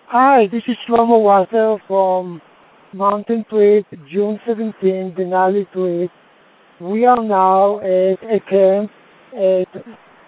Hi, this is Shlomo Wasser from Mountain Trip, June 17, Denali Trip. We are now at a camp at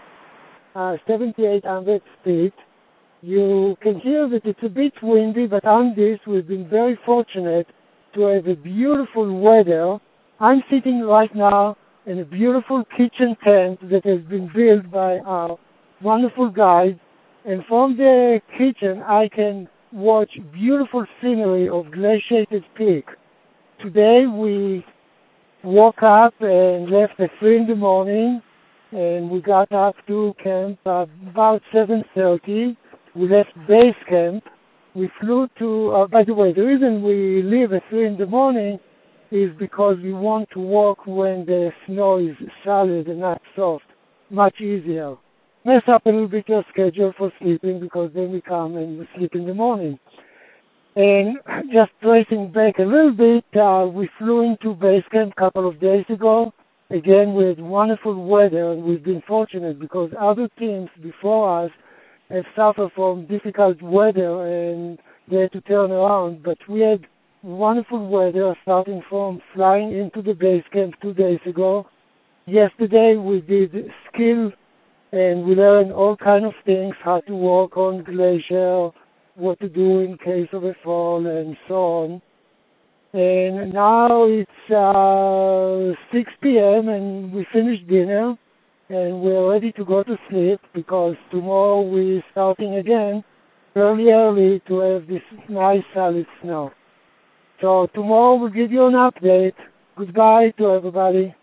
7800 feet. You can hear that it's a bit windy, but on this we've been very fortunate to have a beautiful weather. I'm sitting right now in a beautiful kitchen tent that has been built by our wonderful guide, and from the kitchen I can watch beautiful scenery of Glaciated Peak. Today we woke up and left at 3 in the morning, and we got up to camp about 7:30. We left base camp. We flew to, by the way, the reason we leave at 3 in the morning is because we want to walk when the snow is solid and not soft. Much easier. Mess up a little bit your schedule for sleeping because then we come and we sleep in the morning. And just tracing back a little bit, we flew into base camp a couple of days ago. Again, with wonderful weather, and we've been fortunate because other teams before us have suffered from difficult weather and they had to turn around. But we had wonderful weather starting from flying into the base camp 2 days ago. Yesterday we did skill and we learned all kind of things, how to walk on glacier, what to do in case of a fall, and so on. And now it's 6 p.m. and we finished dinner, and we're ready to go to sleep because tomorrow we're starting again early to have this nice solid snow. So tomorrow we'll give you an update. Goodbye to everybody.